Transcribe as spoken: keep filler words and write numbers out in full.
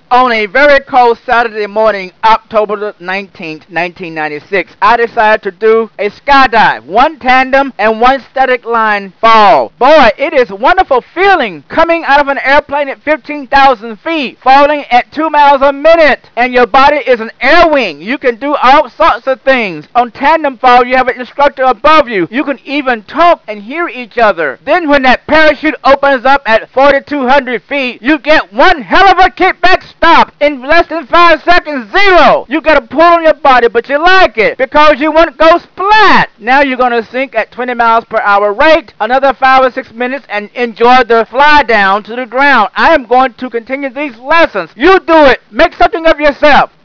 On a very cold Saturday morning, October the nineteenth, nineteen ninety-six, I decided to do a skydive, one tandem and one static line fall. Boy, it is a wonderful feeling coming out of an airplane at fifteen thousand feet, falling at two miles a minute, and your body is an air wing. You can do all sorts of things. On tandem fall, you have an instructor above you. You can even talk and hear each other. Then when that parachute opens up at forty-two hundred feet, you get one hell of a kickback stop in less than five seconds, zero. You got a pull on your body, but you like it because you won't go splat. Now you're going to sink at twenty miles per hour rate, another five or six minutes, and enjoy the fly down to the ground. I am going to continue these lessons. You do it. Make something of yourself.